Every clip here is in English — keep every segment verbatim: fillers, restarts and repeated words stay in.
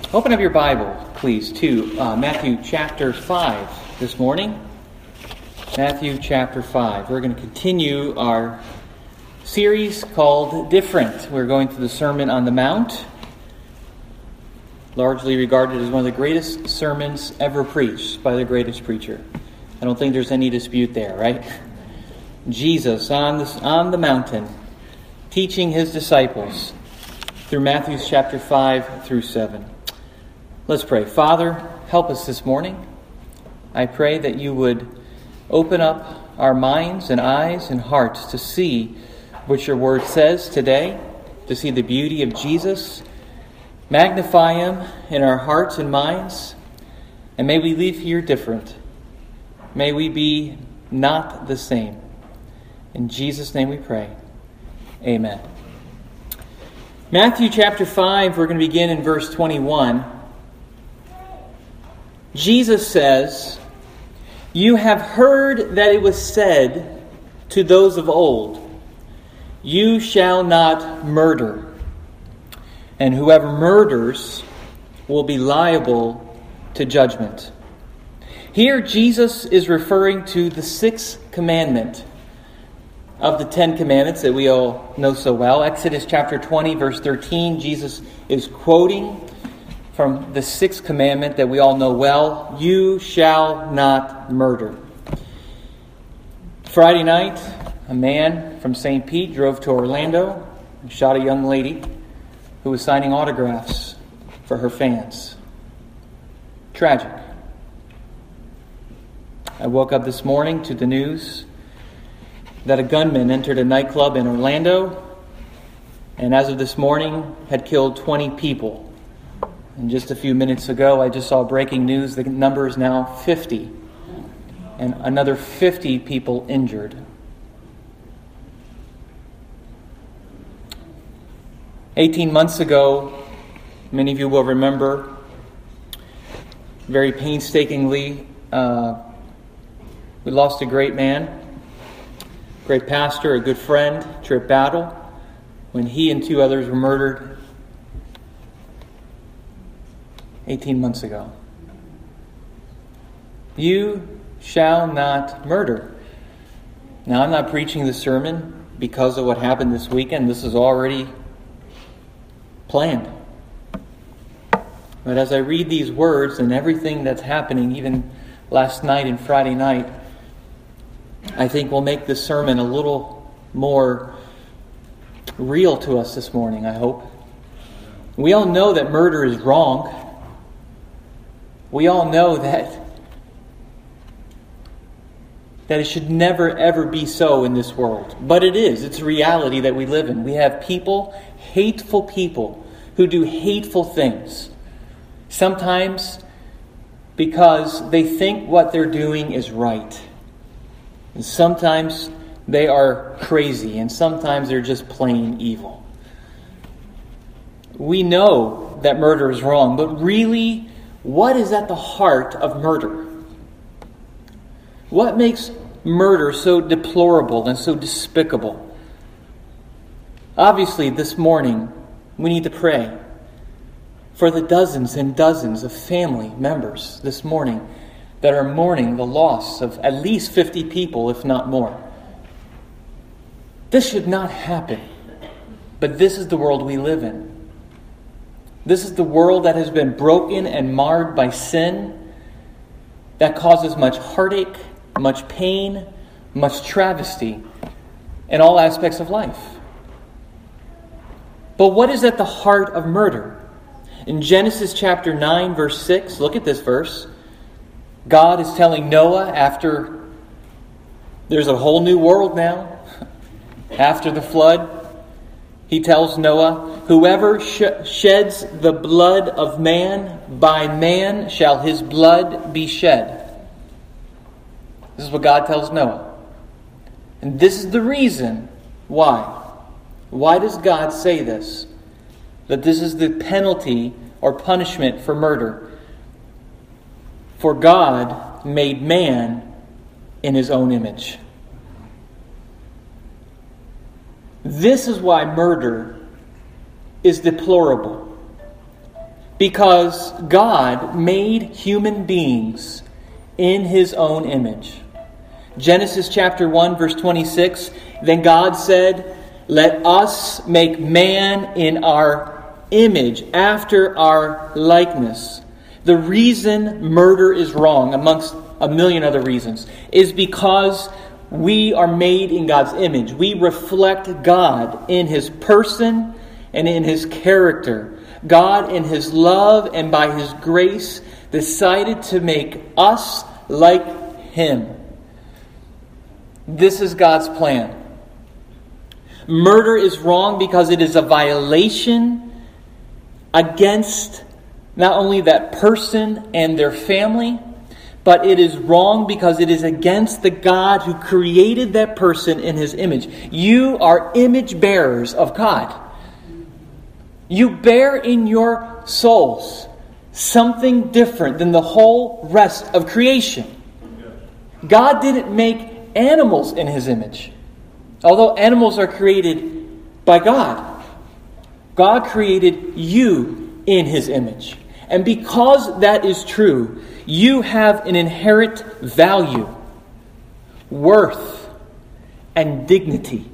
Open up your Bible, please, to uh, Matthew chapter five this morning. Matthew chapter five. We're going to continue our series called Different. We're going through the Sermon on the Mount, largely regarded as one of the greatest sermons ever preached by the greatest preacher. I don't think there's any dispute there, right? Jesus on the, on the mountain, teaching his disciples through Matthew chapter five through seven. Let's pray. Father, help us this morning. I pray that you would open up our minds and eyes and hearts to see what your word says today, to see the beauty of Jesus. Magnify him in our hearts and minds, and may we leave here different. May we be not the same. In Jesus' name we pray. Amen. Matthew chapter five, we're going to begin in verse twenty-one. Jesus says, "You have heard that it was said to those of old, 'You shall not murder, and whoever murders will be liable to judgment.'" Here Jesus is referring to the sixth commandment of the Ten Commandments that we all know so well. Exodus chapter twenty, verse thirteen, Jesus is quoting from the sixth commandment that we all know well: "You shall not murder." Friday night, a man from Saint Pete drove to Orlando and shot a young lady who was signing autographs for her fans. Tragic. I woke up this morning to the news that a gunman entered a nightclub in Orlando and as of this morning had killed twenty people. And just a few minutes ago, I just saw breaking news. The number is now fifty. And another fifty people injured. Eighteen months ago, many of you will remember, very painstakingly, uh, we lost a great man, great pastor, a good friend, Trip Battle, when he and two others were murdered eighteen months ago. You shall not murder. Now, I'm not preaching this sermon because of what happened this weekend. This is already planned. But as I read these words and everything that's happening, even last night and Friday night, I think will make this sermon a little more real to us this morning, I hope. We all know that murder is wrong. We all know that that it should never, ever be so in this world. But it is. It's a reality that we live in. We have people, hateful people, who do hateful things. Sometimes because they think what they're doing is right. And sometimes they are crazy. And sometimes they're just plain evil. We know that murder is wrong. But really, what is at the heart of murder? What makes murder so deplorable and so despicable? Obviously, this morning, we need to pray for the dozens and dozens of family members this morning that are mourning the loss of at least fifty people, if not more. This should not happen, but this is the world we live in. This is the world that has been broken and marred by sin, that causes much heartache, much pain, much travesty in all aspects of life. But what is at the heart of murder? In Genesis chapter nine, verse six, look at this verse. God is telling Noah, after there's a whole new world now, after the flood, he tells Noah, "Whoever sh- sheds the blood of man, by man shall his blood be shed." This is what God tells Noah. And this is the reason why. Why does God say this? That this is the penalty or punishment for murder. For God made man in his own image. This is why murder is deplorable. because God made human beings in His own image. Genesis chapter one, verse twenty-six, then God said, "Let us make man in our image, after our likeness." The reason murder is wrong, amongst a million other reasons, is because we are made in God's image. We reflect God in His person and in His character. God, in His love and by His grace, decided to make us like Him. This is God's plan. Murder is wrong because it is a violation against not only that person and their family, but it is wrong because it is against the God who created that person in His image. You are image bearers of God. You bear in your souls something different than the whole rest of creation. God didn't make animals in His image, although animals are created by God. God created you in His image. And because that is true, you have an inherent value, worth, and dignity.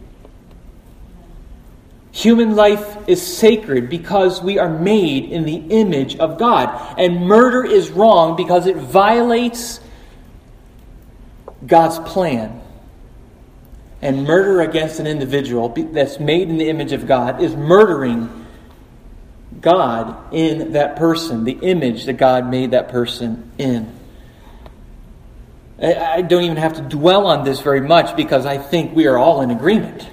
Human life is sacred because we are made in the image of God. And murder is wrong because it violates God's plan. And murder against an individual that's made in the image of God is murdering God in that person, the image that God made that person in. I don't even have to dwell on this very much because I think we are all in agreement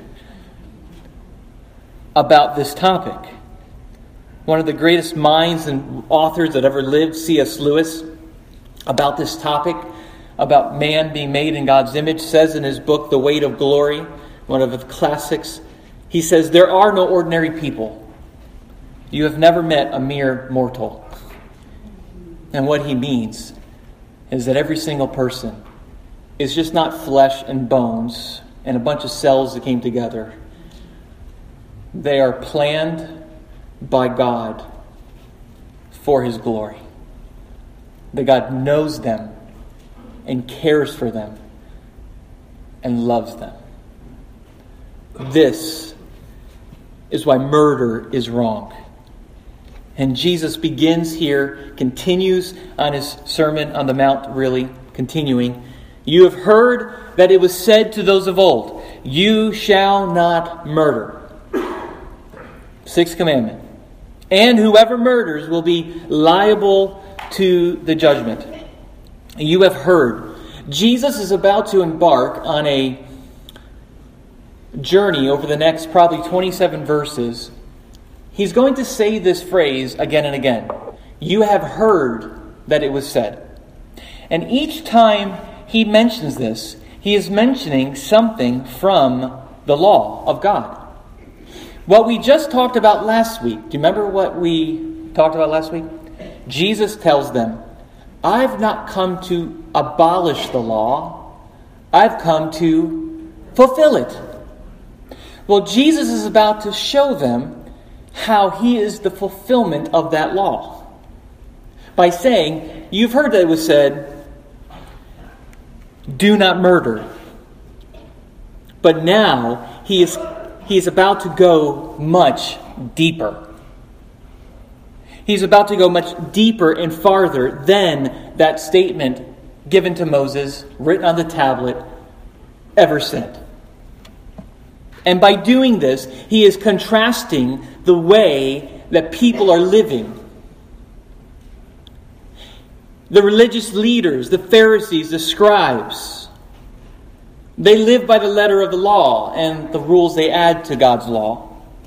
about this topic. One of the greatest minds and authors that ever lived, C S Lewis, about this topic, about man being made in God's image, says in his book, The Weight of Glory, one of the classics, he says, "There are no ordinary people. You have never met a mere mortal." And what he means is that every single person is just not flesh and bones and a bunch of cells that came together. They are planned by God for His glory. That God knows them and cares for them and loves them. This is why murder is wrong. And Jesus begins here, continues on His Sermon on the Mount, really, continuing. "You have heard that it was said to those of old, 'You shall not murder.'" Sixth commandment. "And whoever murders will be liable to the judgment." You have heard. Jesus is about to embark on a journey over the next probably twenty-seven verses. He's going to say this phrase again and again. You have heard that it was said. And each time he mentions this, he is mentioning something from the law of God. What we just talked about last week, do you remember what we talked about last week? Jesus tells them, "I've not come to abolish the law. I've come to fulfill it." Well, Jesus is about to show them how He is the fulfillment of that law. By saying, you've heard that it was said, "Do not murder." But now He is He is about to go much deeper. He's about to go much deeper and farther than that statement given to Moses, written on the tablet, ever said. And by doing this, He is contrasting the way that people are living. The religious leaders, the Pharisees, the scribes, they live by the letter of the law and the rules they add to God's law.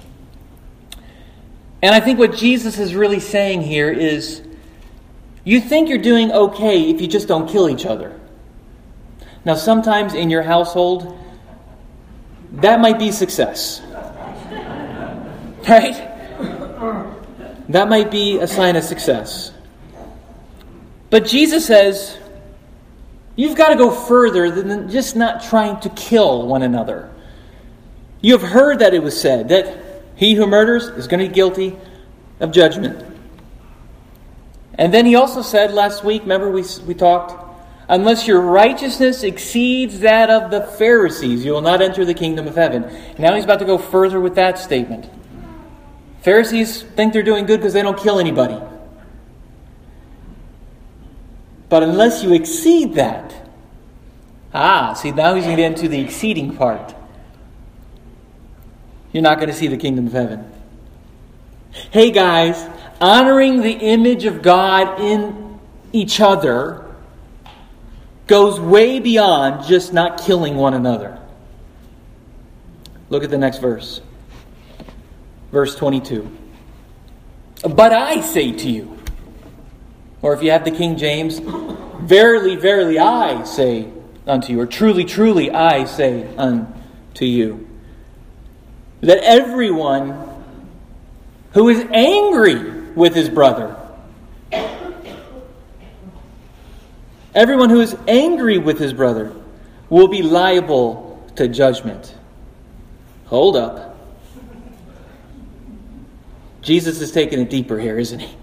And I think what Jesus is really saying here is, you think you're doing okay if you just don't kill each other. Now, sometimes in your household, that might be success. Right? That might be a sign of success. But Jesus says, you've got to go further than just not trying to kill one another. You have heard that it was said that he who murders is going to be guilty of judgment. And then he also said last week, remember we, we talked, unless your righteousness exceeds that of the Pharisees, you will not enter the kingdom of heaven. Now he's about to go further with that statement. Pharisees think they're doing good because they don't kill anybody. But unless you exceed that, ah, see, now he's going to get into the exceeding part. You're not going to see the kingdom of heaven. Hey guys, honoring the image of God in each other goes way beyond just not killing one another. Look at the next verse. Verse twenty-two. But I say to you, or if you have the King James, verily, verily, I say unto you, or truly, truly, I say unto you, that everyone who is angry with his brother, everyone who is angry with his brother will be liable to judgment. Hold up. Jesus is taking it deeper here, isn't he?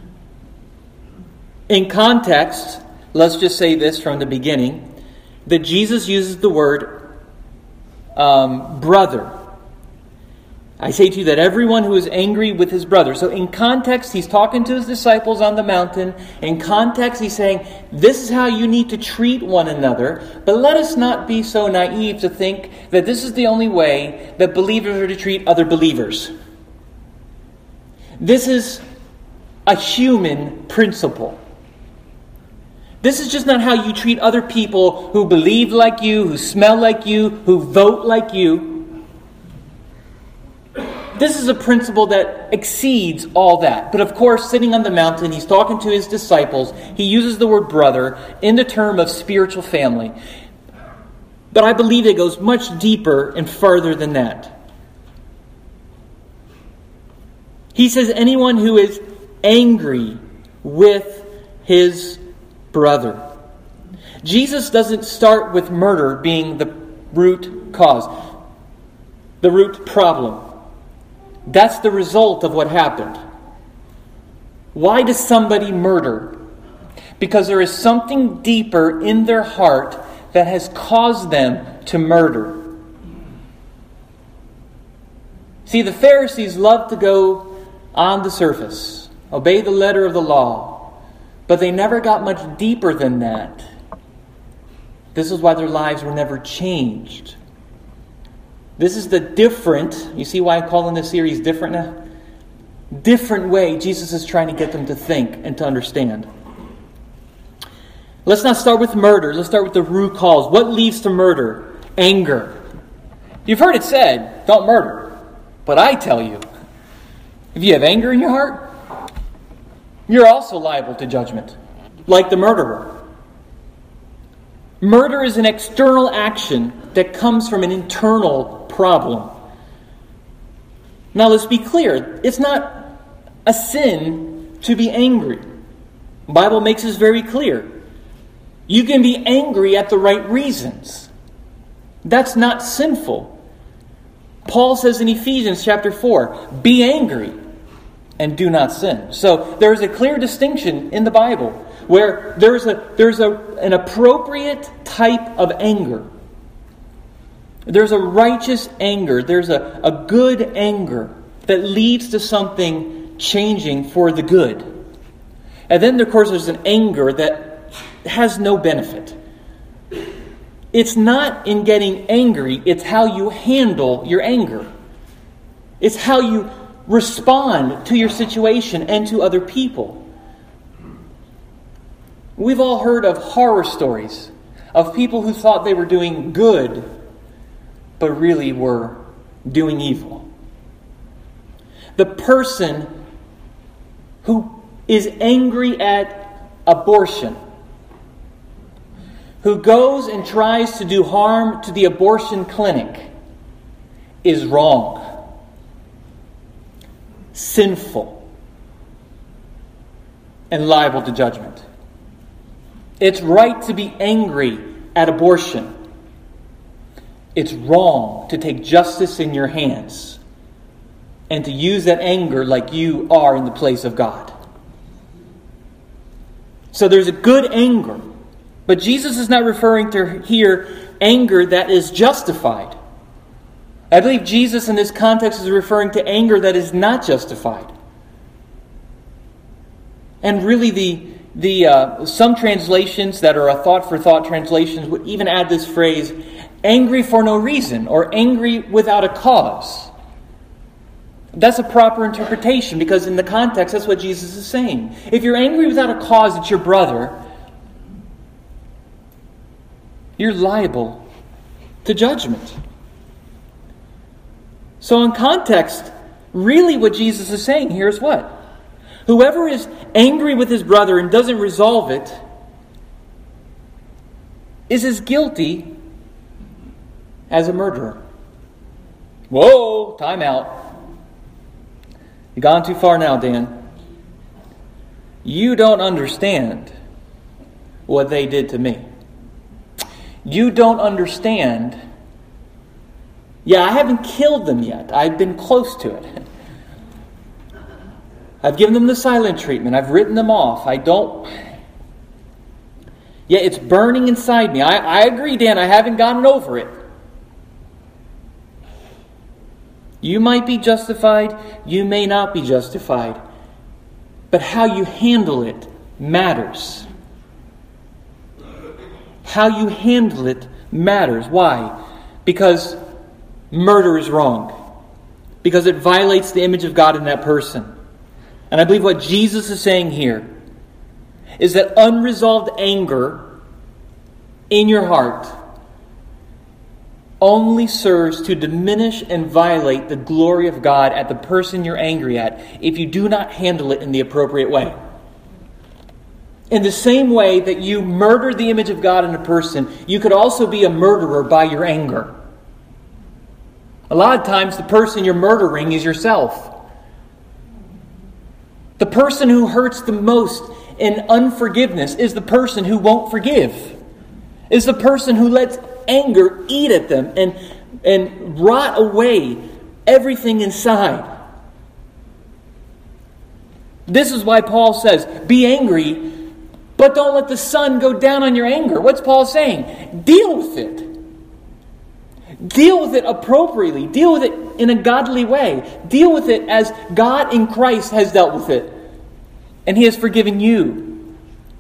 In context, let's just say this from the beginning, that Jesus uses the word um, brother. I say to you that everyone who is angry with his brother. So in context, he's talking to his disciples on the mountain. In context, he's saying, this is how you need to treat one another. But let us not be so naive to think that this is the only way that believers are to treat other believers. This is a human principle. This is just not how you treat other people who believe like you, who smell like you, who vote like you. This is a principle that exceeds all that. But of course, sitting on the mountain, he's talking to his disciples. He uses the word brother in the term of spiritual family. But I believe it goes much deeper and further than that. He says anyone who is angry with his brother. Jesus doesn't start with murder being the root cause, the root problem. That's the result of what happened. Why does somebody murder? Because there is something deeper in their heart that has caused them to murder. See, the Pharisees loved to go on the surface, obey the letter of the law, but they never got much deeper than that. This is why their lives were never changed. This is the different, you see why I'm calling this series different now? Different way Jesus is trying to get them to think and to understand. Let's not start with murder. Let's start with the root cause. What leads to murder? Anger. You've heard it said, don't murder. But I tell you, if you have anger in your heart, you're also liable to judgment, like the murderer. Murder is an external action that comes from an internal problem. Now let's be clear. It's not a sin to be angry. The Bible makes this very clear. You can be angry at the right reasons. That's not sinful. Paul says in Ephesians chapter four, be angry and do not sin. So there's a clear distinction in the Bible where there's a there's a an appropriate type of anger. There's a righteous anger. There's a, a good anger that leads to something changing for the good. And then, of course, there's an anger that has no benefit. It's not in getting angry. It's how you handle your anger. It's how you respond to your situation and to other people. We've all heard of horror stories of people who thought they were doing good, but really were doing evil. The person who is angry at abortion, who goes and tries to do harm to the abortion clinic, is wrong, sinful, and liable to judgment. It's right to be angry at abortion. It's wrong to take justice in your hands and to use that anger like you are in the place of God. So there's a good anger. But Jesus is not referring to here anger that is justified. I believe Jesus in this context is referring to anger that is not justified. And really the the uh, some translations that are a thought-for-thought translations would even add this phrase, angry for no reason, or angry without a cause. That's a proper interpretation, because in the context, that's what Jesus is saying. If you're angry without a cause at your brother, you're liable to judgment. So in context, really what Jesus is saying here is what? Whoever is angry with his brother and doesn't resolve it is as guilty as a murderer. Whoa, time out. You've gone too far now, Dan. You don't understand what they did to me. You don't understand. Yeah, I haven't killed them yet. I've been close to it. I've given them the silent treatment. I've written them off. I don't... Yeah, it's burning inside me. I, I agree, Dan. I haven't gotten over it. You might be justified. You may not be justified. But how you handle it matters. How you handle it matters. Why? Because murder is wrong. Because it violates the image of God in that person. And I believe what Jesus is saying here is that unresolved anger in your heart only serves to diminish and violate the glory of God at the person you're angry at if you do not handle it in the appropriate way. In the same way that you murder the image of God in a person, you could also be a murderer by your anger. A lot of times the person you're murdering is yourself. The person who hurts the most in unforgiveness is the person who won't forgive. Is the person who lets anger eat at them and, and rot away everything inside. This is why Paul says, be angry, but don't let the sun go down on your anger. What's Paul saying? Deal with it. Deal with it appropriately. Deal with it in a godly way. Deal with it as God in Christ has dealt with it. And He has forgiven you.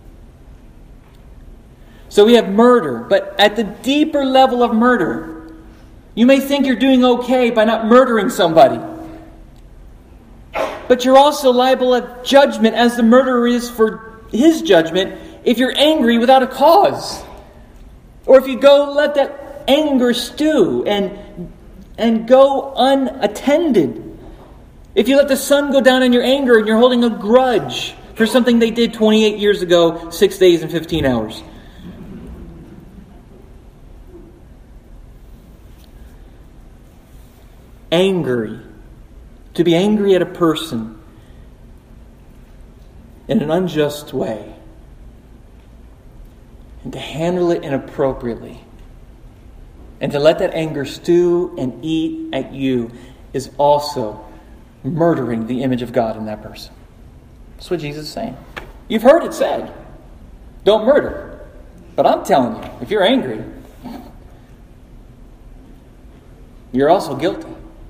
So we have murder, but at the deeper level of murder, you may think you're doing okay by not murdering somebody. But you're also liable at judgment as the murderer is for his judgment if you're angry without a cause. Or if you go let that anger stew and, and go unattended. If you let the sun go down in your anger and you're holding a grudge for something they did twenty-eight years ago, six days and fifteen hours. Angry. To be angry at a person in an unjust way and to handle it inappropriately and to let that anger stew and eat at you is also murdering the image of God in that person. That's what Jesus is saying. You've heard it said, don't murder. But I'm telling you, if you're angry, you're also guilty.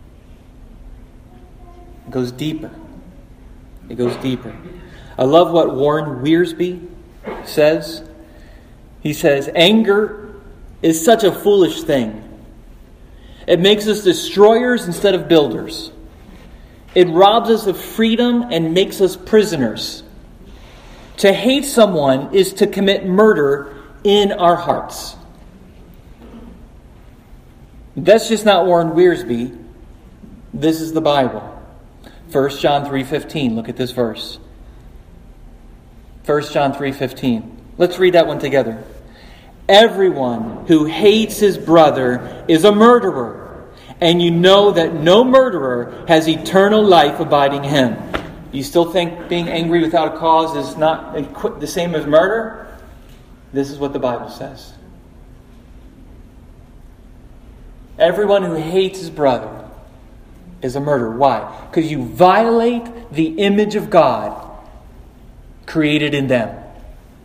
It goes deeper. It goes deeper. I love what Warren Wiersbe says. He says, anger is such a foolish thing. It makes us destroyers instead of builders. It robs us of freedom and makes us prisoners. To hate someone is to commit murder in our hearts. That's just not Warren Wiersbe. This is the Bible. First John three fifteen. Look at this verse. First John three fifteen. Let's read that one together. Everyone who hates his brother is a murderer, and you know that no murderer has eternal life abiding him. You still think being angry without a cause is not the same as murder? This is what the Bible says. Everyone who hates his brother is a murderer. Why? Because you violate the image of God created in them.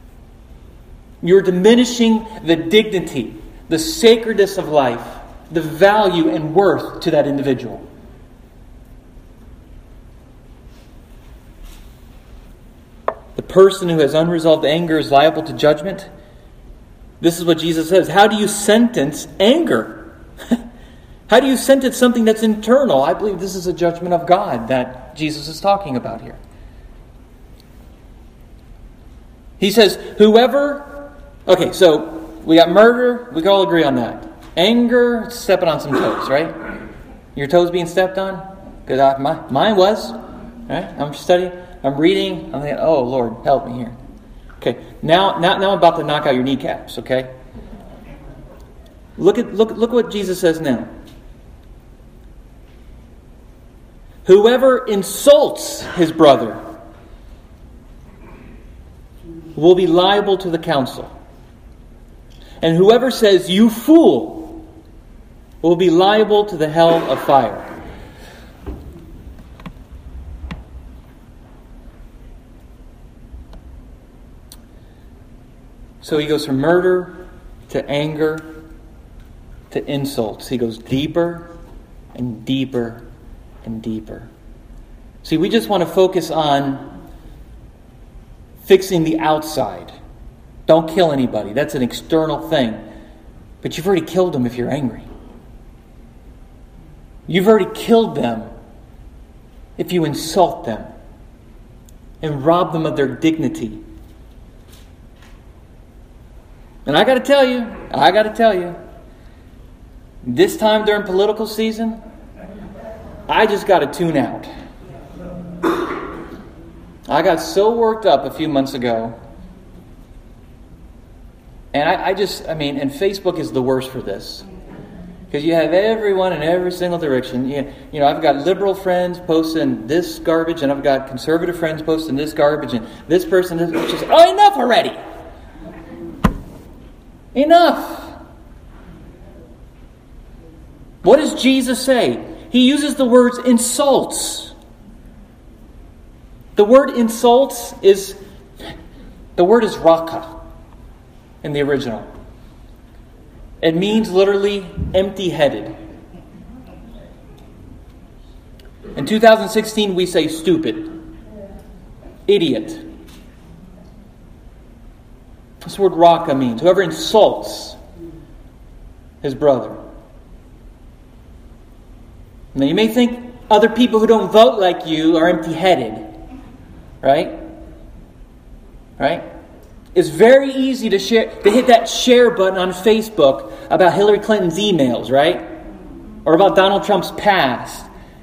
You're diminishing the dignity, the sacredness of life, the value and worth to that individual. The person who has unresolved anger is liable to judgment. This is what Jesus says. How do you sentence anger? How do you sentence something that's internal? I believe this is a judgment of God that Jesus is talking about here. He says, whoever... Okay, so we got murder. We can all agree on that. Anger, stepping on some toes, right? Your toes being stepped on? Because my, mine was. Right? I'm studying. I'm reading. I'm thinking, oh, Lord, help me here. Okay, now, now, now I'm about to knock out your kneecaps, okay? Look at look, look what Jesus says now. Whoever insults his brother will be liable to the council. And whoever says, you fool, will be liable to the hell of fire. So he goes from murder to anger to insults. He goes deeper and deeper and deeper. See, we just want to focus on fixing the outside. Don't kill anybody. That's an external thing. But you've already killed them if you're angry. You've already killed them if you insult them and rob them of their dignity. And I got to tell you, I got to tell you, this time during political season, I just got to tune out. I got so worked up a few months ago. And I, I just, I mean, and Facebook is the worst for this. Because you have everyone in every single direction. You, you know, I've got liberal friends posting this garbage, and I've got conservative friends posting this garbage, and this person is just, oh, enough already! Enough! What does Jesus say? He uses the words insults. The word insults is, the word is raka in the original. It means literally empty-headed. In two thousand sixteen, we say stupid, idiot. This word raka means whoever insults his brother. Now you may think other people who don't vote like you are empty-headed. Right? Right? It's very easy to share to hit that share button on Facebook about Hillary Clinton's emails, right? Or about Donald Trump's past.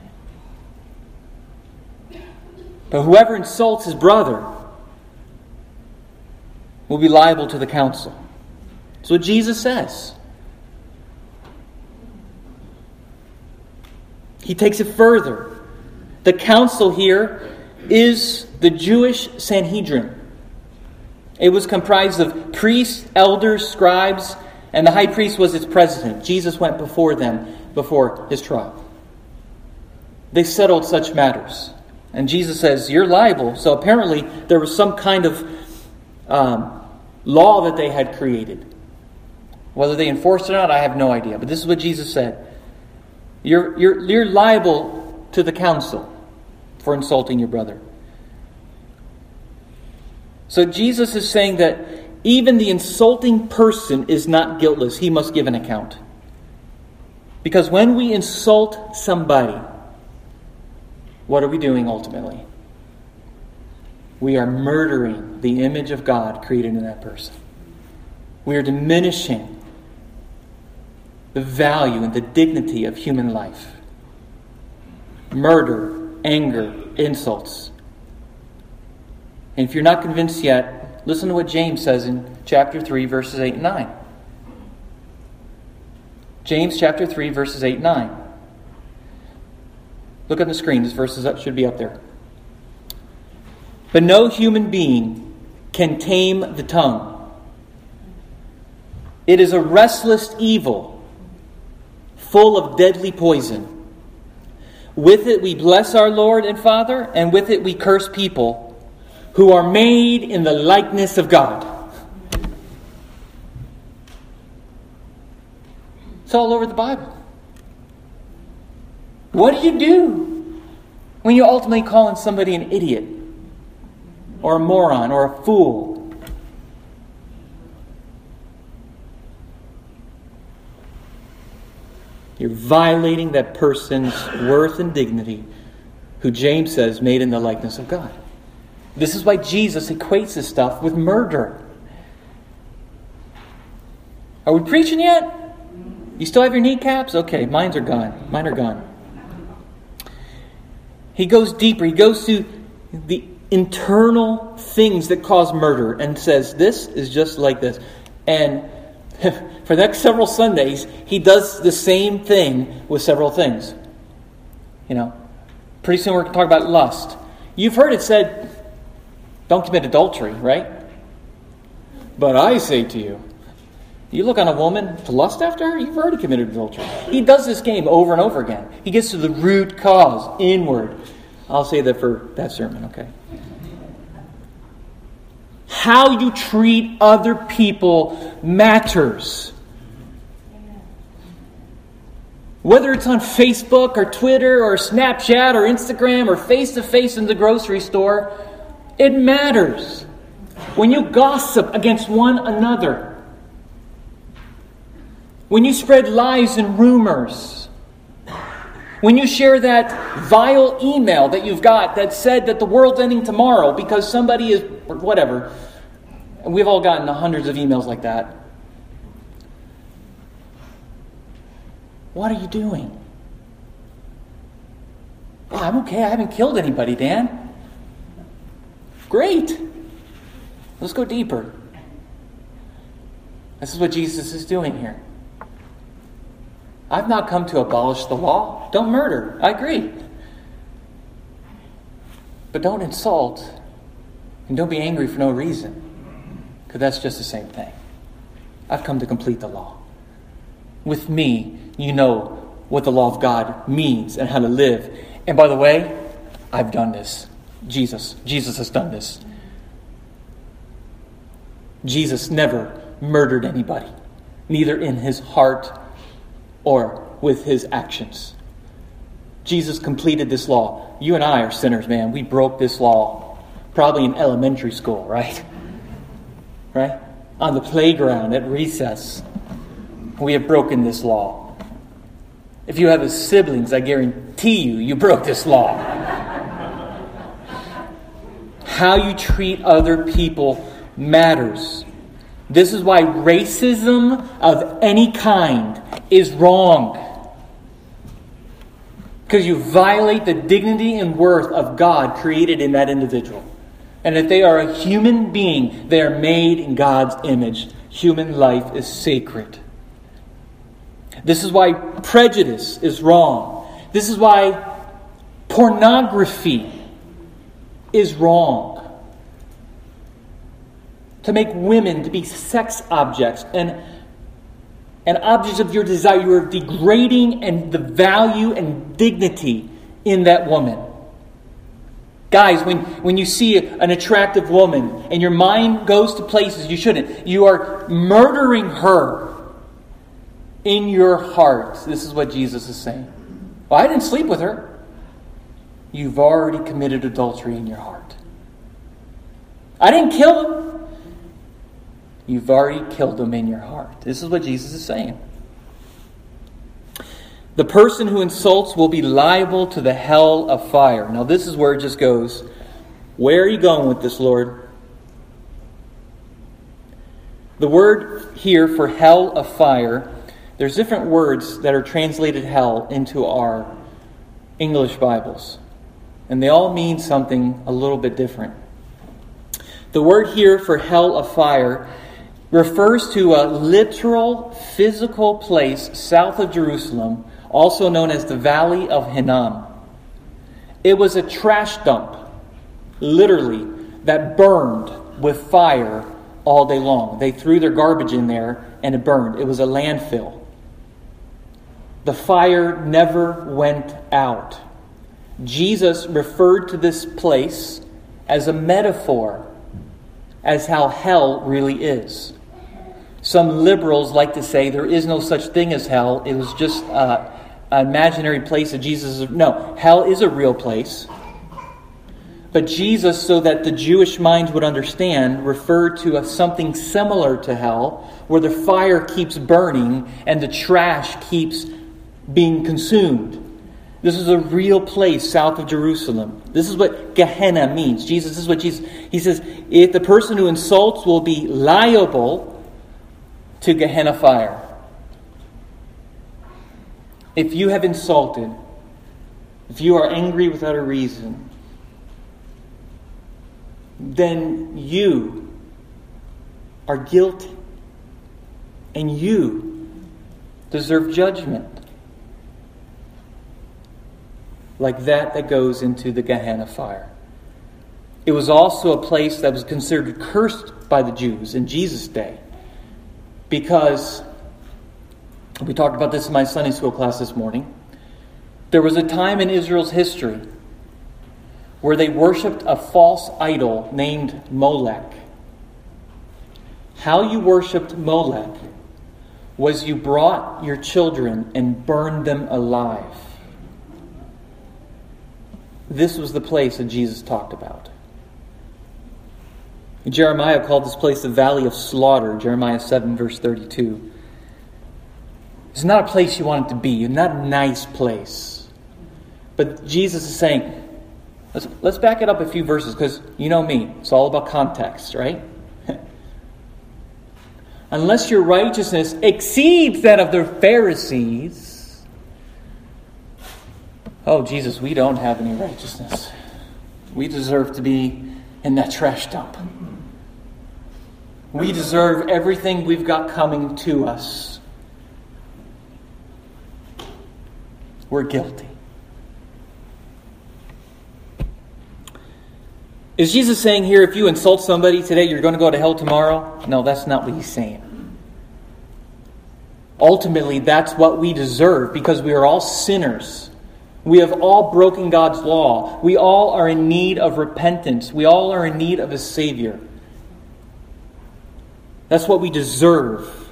But whoever insults his brother will be liable to the council. That's what Jesus says. He takes it further. The council here is the Jewish Sanhedrin. It was comprised of priests, elders, scribes, and the high priest was its president. Jesus went before them before his trial. They settled such matters. And Jesus says, you're liable. So apparently there was some kind of um, law that they had created. Whether they enforced it or not, I have no idea. But this is what Jesus said. You're, you're, you're liable to the council for insulting your brother. So Jesus is saying that even the insulting person is not guiltless. He must give an account. Because when we insult somebody, what are we doing ultimately? We are murdering the image of God created in that person. We are diminishing the value and the dignity of human life. Murder, anger, insults. And if you're not convinced yet, listen to what James says in chapter three, verses eight and nine. James chapter three, verses eight and nine. Look on the screen. This verse is up, should be up there. But no human being can tame the tongue. It is a restless evil, full of deadly poison. With it we bless our Lord and Father, and with it we curse people who are made in the likeness of God. It's all over the Bible. What do you do when you're ultimately calling somebody an idiot or a moron or a fool? You're violating that person's worth and dignity, who James says made in the likeness of God. This is why Jesus equates this stuff with murder. Are we preaching yet? You still have your kneecaps? Okay, mine are gone. Mine are gone. He goes deeper. He goes to the internal things that cause murder and says, this is just like this. And for the next several Sundays, he does the same thing with several things. You know, pretty soon we're going to talk about lust. You've heard it said, don't commit adultery, right? But I say to you, you look on a woman to lust after her, you've already committed adultery. He does this game over and over again. He gets to the root cause, inward. I'll say that for that sermon, okay? How you treat other people matters. Whether it's on Facebook or Twitter or Snapchat or Instagram or face-to-face in the grocery store, it matters. When you gossip against one another, when you spread lies and rumors, when you share that vile email that you've got that said that the world's ending tomorrow because somebody is, or whatever, and we've all gotten hundreds of emails like that. What are you doing? Oh, I'm okay. I haven't killed anybody, Dan. Great. Let's go deeper. This is what Jesus is doing here. I've not come to abolish the law. Don't murder. I agree. But don't insult. And don't be angry for no reason. Because that's just the same thing. I've come to complete the law. With me, you know what the law of God means and how to live. And by the way, I've done this. Jesus. Jesus has done this. Jesus never murdered anybody. Neither in his heart or with his actions. Jesus completed this law. You and I are sinners, man. We broke this law probably in elementary school, right? Right? On the playground at recess. We have broken this law. If you have a siblings, I guarantee you, you broke this law. How you treat other people matters. This is why racism of any kind is wrong. Because you violate the dignity and worth of God created in that individual. And if they are a human being, they are made in God's image. Human life is sacred. This is why prejudice is wrong. This is why pornography is wrong. To make women to be sex objects and, and objects of your desire. You are degrading and the value and dignity in that woman. Guys, when, when you see an attractive woman and your mind goes to places you shouldn't, you are murdering her in your heart. This is what Jesus is saying. Well, I didn't sleep with her. You've already committed adultery in your heart. I didn't kill him. You've already killed them in your heart. This is what Jesus is saying. The person who insults will be liable to the hell of fire. Now this is where it just goes, where are you going with this, Lord? The word here for hell of fire, there's different words that are translated hell into our English Bibles. And they all mean something a little bit different. The word here for hell of fire refers to a literal physical place south of Jerusalem, also known as the Valley of Hinnom. It was a trash dump, literally, that burned with fire all day long. They threw their garbage in there and it burned. It was a landfill. The fire never went out. Jesus referred to this place as a metaphor as how hell really is. Some liberals like to say there is no such thing as hell. It was just uh, an imaginary place that Jesus... No, hell is a real place. But Jesus, so that the Jewish minds would understand, referred to a, something similar to hell, where the fire keeps burning and the trash keeps being consumed. This is a real place south of Jerusalem. This is what Gehenna means. Jesus, this is what Jesus... He says, if the person who insults will be liable to Gehenna fire. If you have insulted, if you are angry without a reason, then you are guilty. And you deserve judgment. Like that that goes into the Gehenna fire. It was also a place that was considered cursed by the Jews in Jesus' day. Because, we talked about this in my Sunday school class this morning, there was a time in Israel's history where they worshipped a false idol named Molech. How you worshipped Molech was you brought your children and burned them alive. This was the place that Jesus talked about. Jeremiah called this place the Valley of Slaughter, Jeremiah seven, verse thirty-two. It's not a place you want it to be, not a nice place. But Jesus is saying, let's, let's back it up a few verses, because you know me, it's all about context, right? Unless your righteousness exceeds that of the Pharisees. Oh, Jesus, we don't have any righteousness. We deserve to be in that trash dump. We deserve everything we've got coming to us. We're guilty. Is Jesus saying here, if you insult somebody today, you're going to go to hell tomorrow? No, that's not what he's saying. Ultimately, that's what we deserve because we are all sinners. We have all broken God's law. We all are in need of repentance. We all are in need of a Savior. That's what we deserve.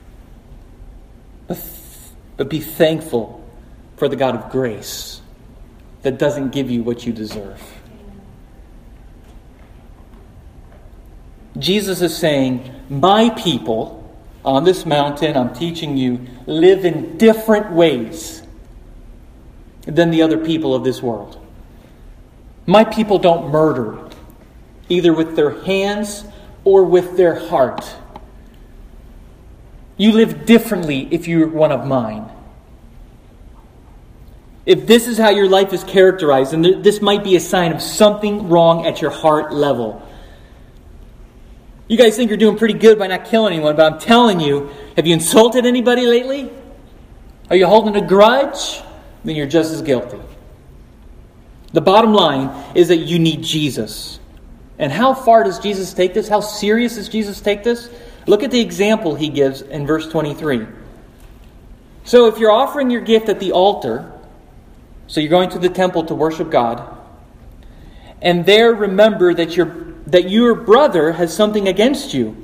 But, but be thankful for the God of grace that doesn't give you what you deserve. Jesus is saying, my people on this mountain, I'm teaching you, live in different ways than the other people of this world. My people don't murder, either with their hands or with their heart. You live differently if you're one of mine. If this is how your life is characterized, then this might be a sign of something wrong at your heart level. You guys think you're doing pretty good by not killing anyone, but I'm telling you, have you insulted anybody lately? Are you holding a grudge? Then you're just as guilty. The bottom line is that you need Jesus. And how far does Jesus take this? How serious does Jesus take this? Look at the example he gives in verse twenty-three. So if you're offering your gift at the altar, so you're going to the temple to worship God, and there remember that your that your brother has something against you,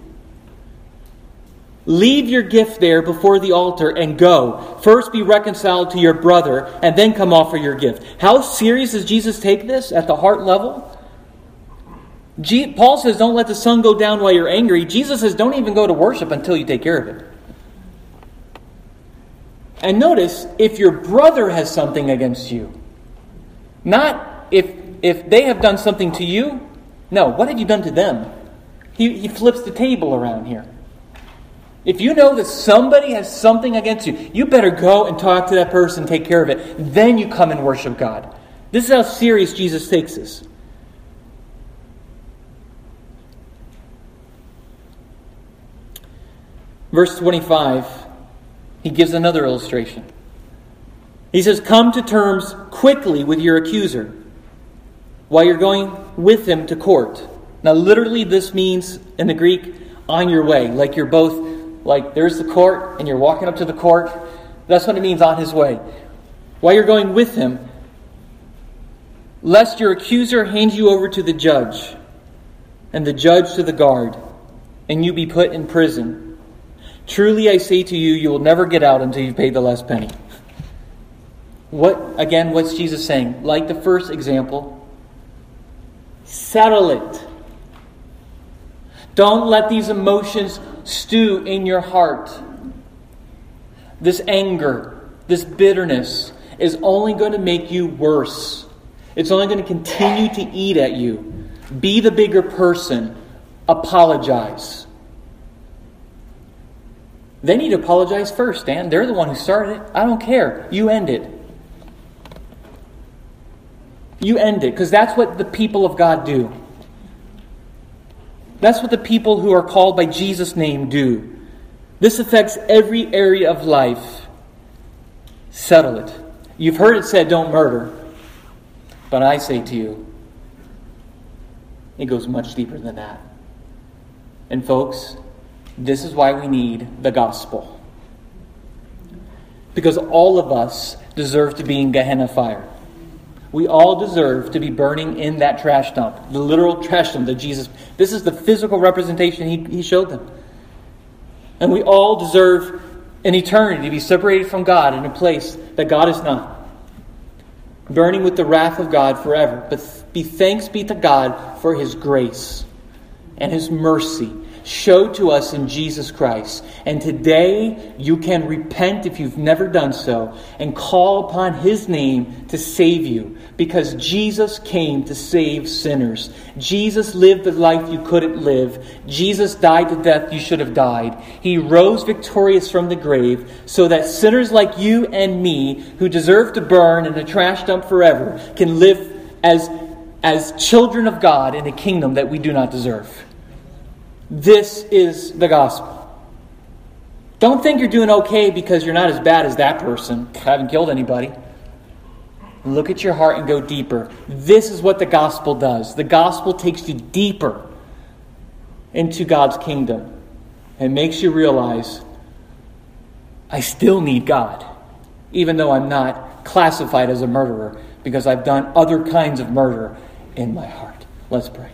leave your gift there before the altar and go. First be reconciled to your brother and then come offer your gift. How serious does Jesus take this at the heart level? G- Paul says don't let the sun go down while you're angry. Jesus says don't even go to worship until you take care of it. And notice, if your brother has something against you, not if if they have done something to you. No, what have you done to them? He, he flips the table around here. If you know that somebody has something against you, you better go and talk to that person, take care of it. Then you come and worship God. This is how serious Jesus takes this. Verse twenty-five, he gives another illustration. He says, come to terms quickly with your accuser while you're going with him to court. Now, literally, this means, in the Greek, on your way. Like you're both, like there's the court, and you're walking up to the court. That's what it means, on his way. While you're going with him, lest your accuser hand you over to the judge, and the judge to the guard, and you be put in prison. Truly I say to you, you will never get out until you've paid the last penny. What, again, what's Jesus saying? Like the first example, settle it. Don't let these emotions stew in your heart. This anger, this bitterness is only going to make you worse. It's only going to continue to eat at you. Be the bigger person. Apologize. They need to apologize first, Dan. They're the one who started it. I don't care. You end it. You end it, because that's what the people of God do. That's what the people who are called by Jesus' name do. This affects every area of life. Settle it. You've heard it said, don't murder. But I say to you, it goes much deeper than that. And folks, this is why we need the gospel. Because all of us deserve to be in Gehenna fire. We all deserve to be burning in that trash dump. The literal trash dump that Jesus... This is the physical representation he, he showed them. And we all deserve an eternity to be separated from God in a place that God is not. Burning with the wrath of God forever. But be thanks be to God for His grace and His mercy showed to us in Jesus Christ. And today you can repent if you've never done so and call upon His name to save you, because Jesus came to save sinners. Jesus lived the life you couldn't live. Jesus died the death you should have died. He rose victorious from the grave so that sinners like you and me, who deserve to burn in a trash dump forever, can live as, as children of God in a kingdom that we do not deserve. This is the gospel. Don't think you're doing okay because you're not as bad as that person. Haven't killed anybody. Look at your heart and go deeper. This is what the gospel does. The gospel takes you deeper into God's kingdom and makes you realize, I still need God, even though I'm not classified as a murderer, because I've done other kinds of murder in my heart. Let's pray.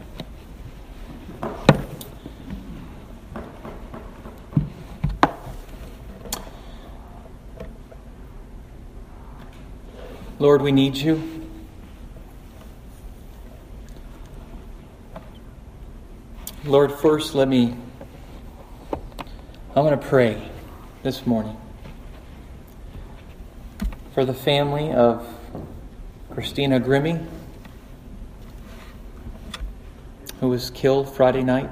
Lord, we need you. Lord, first let me, I want to pray this morning for the family of Christina Grimmie, who was killed Friday night.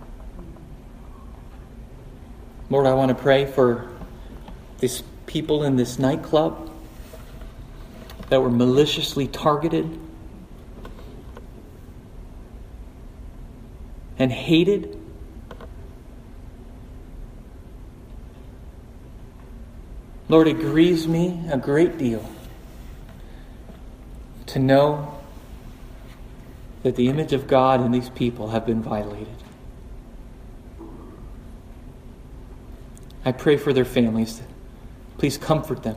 Lord, I want to pray for these people in this nightclub that were maliciously targeted and hated. Lord, it grieves me a great deal to know that the image of God in these people have been violated. I pray for their families. Please comfort them.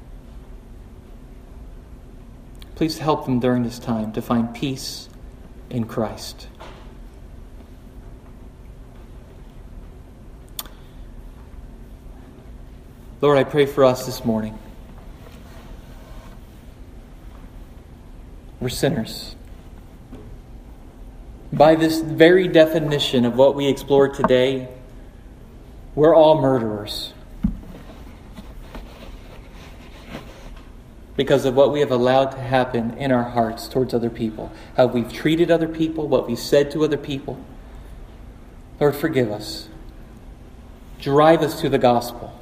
Please help them during this time to find peace in Christ. Lord, I pray for us this morning. We're sinners. By this very definition of what we explored today, we're all murderers. Because of what we have allowed to happen in our hearts towards other people. How we've treated other people, what we've said to other people. Lord, forgive us. Drive us to the gospel.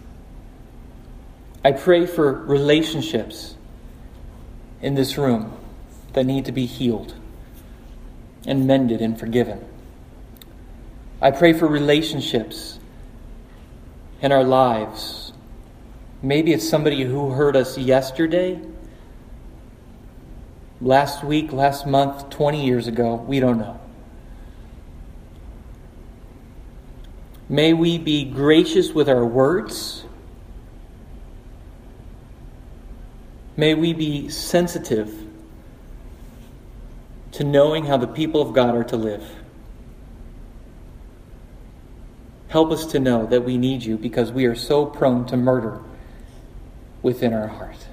I pray for relationships in this room that need to be healed and mended and forgiven. I pray for relationships in our lives. Maybe it's somebody who hurt us yesterday, last week, last month, twenty years ago. We don't know. May we be gracious with our words. May we be sensitive to knowing how the people of God are to live. Help us to know that we need you because we are so prone to murder within our heart.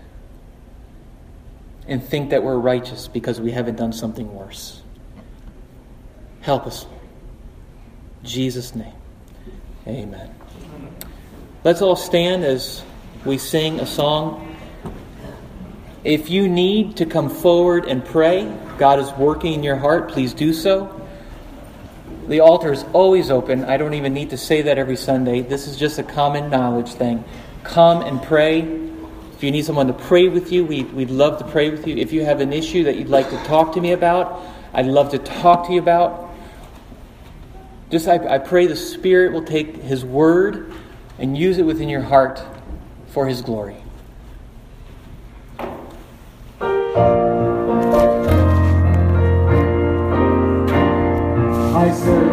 And think that we're righteous because we haven't done something worse. Help us, Lord. In Jesus' name, amen. Let's all stand as we sing a song. If you need to come forward and pray, God is working in your heart, please do so. The altar is always open. I don't even need to say that every Sunday. This is just a common knowledge thing. Come and pray. If you need someone to pray with you, we, we'd love to pray with you. If you have an issue that you'd like to talk to me about, I'd love to talk to you about. Just I, I pray the Spirit will take His Word and use it within your heart for His glory. I serve